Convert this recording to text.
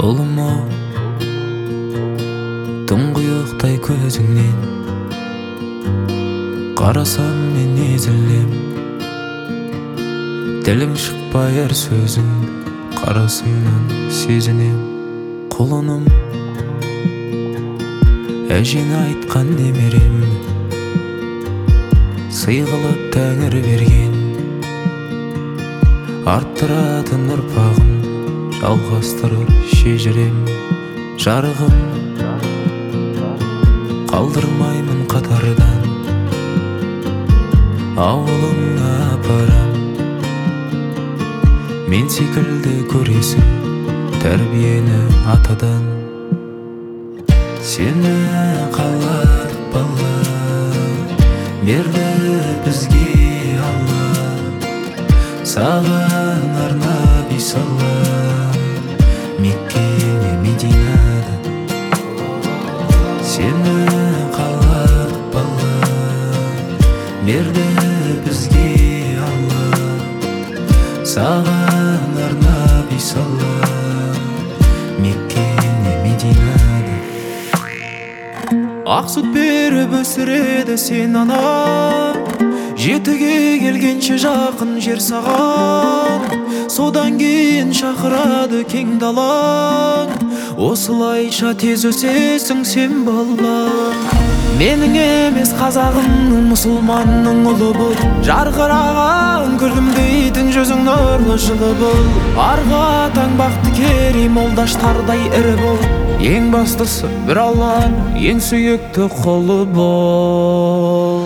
Ұлыма тұңғиықтай көзіңнен қарасам мен езілем. Тілің шықпай әр сөзің қарасыңнан сезінем. Құлыным әжең айтқан немерем, сый қылып тәңір берген. Арттыратын ұрпағым жалғастырыр шежірем. Жарығым қалдырмаймын қатардан, ауылыңа апарам. Мен секілді көресің тәрбиені атадан. Сені қаладық бала, берді бізге Алла. Саған арнап үй сала, Мекке Мединада. Сені қаладық бала, берді бізге Алла. Саған арнап үй сала, Мекке Мединада. Ақ сүт беріп өсіреді сен ана, жетіге келгенше жақын жер саған. Содан кейін шақырады кең далаң, осылайша тез өсесің сен бала. Менің емес қазағымның, мұсылманның ұлы бұл. Жарқыраған күлім дейтін жүзің нұрлы жылы бұл. Арғы атаң бақты керей молдаштардай ірі бол. Ең бастысы бір Алланың ең сүйікті құлы бол.